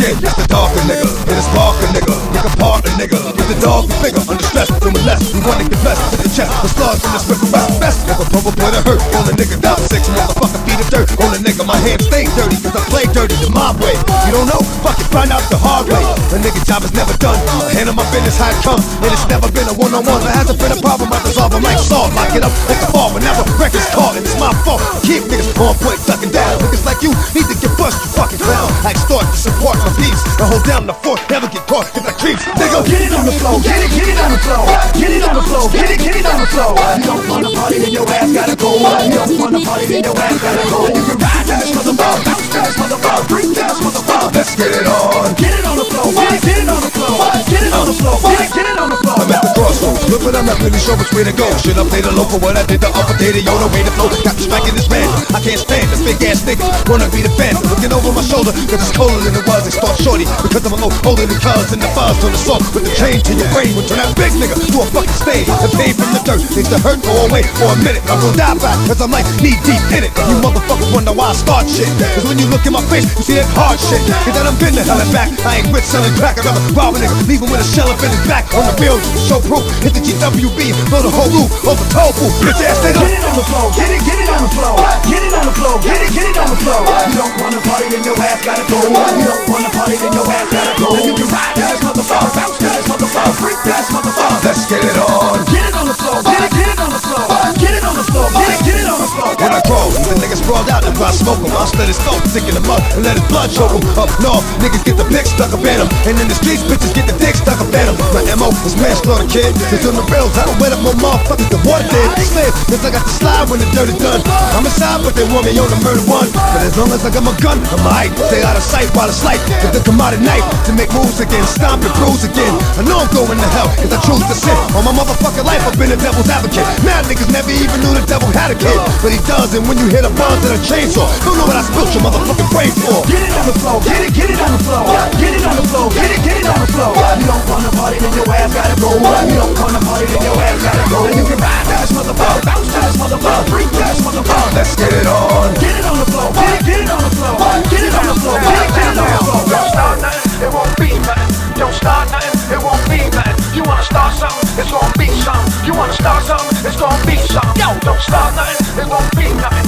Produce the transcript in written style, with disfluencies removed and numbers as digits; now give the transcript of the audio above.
again, it's the darker nigga. It is barker nigga, you can park a nigga. Get the dog the figure, under stress, doing less. We wanna get blessed to the chest, the stars in this rip rest best. If a purple boy to hurt, on a nigga down 6 motherfucker feet of dirt. On a nigga, my hands stay dirty, cause I play dirty the mob way. You don't know? Fuck it, find out the hard way. A nigga job is never done. I handle my business how it comes, and it's never been a one-on-one. There hasn't been a problem, I resolve them like salt. Lock it up like a fall whenever records call, and it's my fault. Keep niggas on point, ducking down. Niggas like you need to get bust, you fucking clown. I extort to support my peace, and hold down the fort, never get caught if I creeps. Nigga, get it on the floor, get it on the floor, get it on the floor, get it on the floor. You don't wanna party, then your ass gotta go. You don't wanna party, then your ass gotta go. You can ride to this motherfucker, bounce to this motherfucker, freak to this motherfucker. Let's get it on. Get it on the floor, get it on the floor, get it on the floor, get it on the floor. I'm at the crossroads, look, but I'm not really sure which way to go. Should I play the low for what I did the upper day? Yo, the way to flow, got me striking this man. I can't stand this big ass nigga, wanna be the fan. Looking over my shoulder, cause it's colder than it was. They start shorty, because I'm a little older than cuz. And the buzz on the salt with the chain to your brain. Will turn that big nigga to a fucking stain. The pain from the dirt makes the hurt go away for a minute. I'm gonna die back, cause I'm like knee deep in it. You motherfuckers wonder why I start shit, cause when you look in my face, you see that hard shit. Cause then I'm been to hell and back. I ain't rich selling crack, I'd rather rob a nigga, leave him with a shell up in his back. On the real, show proof, hit the GWB, blow the whole roof, over tofu, bitch ass nigga. Get it on the floor, get it on the floor, get it on the floor, get it on the floor. You don't wanna party, then your ass gotta go. You don't wanna party, then your ass gotta go. Then you can ride to this motherfucker, bounce to this motherfucker, freak to this motherfucker. Let's get it on. Get it on the floor, get it on the floor, get it on the floor, get it on the floor. When I crawl, the niggas sprawled out and I smoke them. I'll slit his throat, stick in the mud and let his blood choke him. Up north, niggas get the pick stuck up in them, and in the streets, bitches get the dick stuck up in them. My MO is manslaughter, kid. Cause on the rails, I don't wet up more motherfuckers than water did. Slip, cause I got the slide when the dirt is done. I'm inside, but they want me on the murder one. But as long as I got my gun, I'm aight. Stay out of sight while it's light, cause they come out at night to make moves again, stomp and bruise again. I know I'm going to hell, cause I choose to sin. All my motherfucking life, I've been a devil's advocate. Now niggas never even knew the devil had a kid, but he does, and when you hit a buzz and a chainsaw, don't know what I spilt your motherfucking brain for. Get it on the floor, get it on the floor, get it on the floor, get it on the floor. You don't wanna party, then your ass gotta go. You don't wanna party, then your ass gotta go. Then you can ride to this motherfucker, bounce to this motherfucker, freak to this motherfucker. Let's get it on. Get it on the floor, get it on the floor, get it on the floor, get it on the floor. Don't start nothing, it won't be nothing. Don't start nothing, it won't be nothing. You wanna start something, it's gonna be something. You wanna start something, it's gonna be something. Yo, don't start nothing, it won't be nothing.